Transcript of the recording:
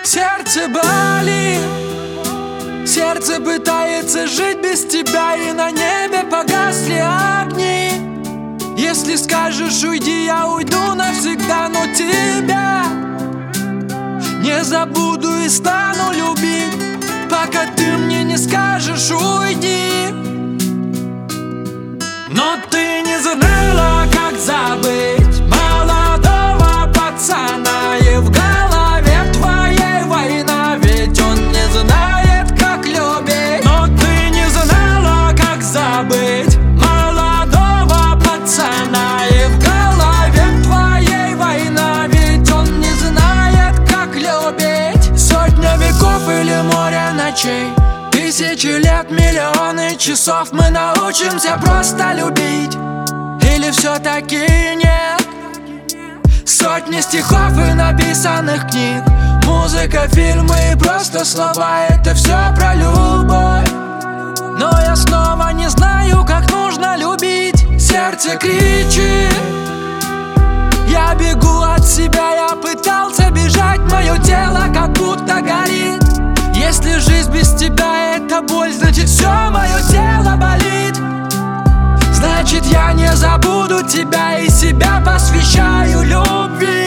Сердце болит, сердце пытается жить без тебя, и на небе погасли огни. Если скажешь уйди, я уйду навсегда, но тебя не забуду и стану любить, пока ты мне не скажешь уйди. Но ты не знала, как забыть молодого пацана, и в голове твоей война, ведь он не знает, как любить. Но ты не знала, как забыть молодого пацана, и в голове твоей война, ведь он не знает, как любить. Сотня веков или море ночей, тысячи лет, миллионы часов, мы научимся просто любить, или все-таки нет? Сотни стихов и написанных книг, музыка, фильмы и просто слова — это все про любовь. Но я снова не знаю, как нужно любить. Сердце кричит, я бегу от себя, я пытался бежать, мое тело как будто горит. Если жизнь без тебя — это боль, значит все мое тело болит. Значит я не забуду тебя и себя посвящаю любви.